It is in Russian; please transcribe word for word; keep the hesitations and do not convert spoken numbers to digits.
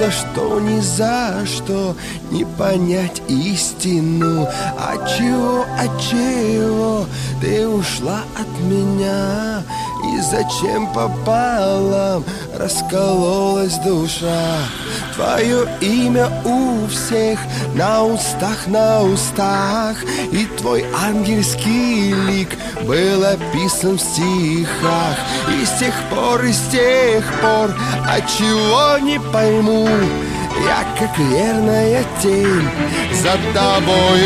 за что, ни за что не понять истину. Отчего, отчего ты ушла от меня? И зачем пополам раскололась душа? Твое имя у всех на устах, на устах, и твой ангельский лик был описан в стихах. И с тех пор, и с тех пор, отчего не пойму, я как верная тень за тобой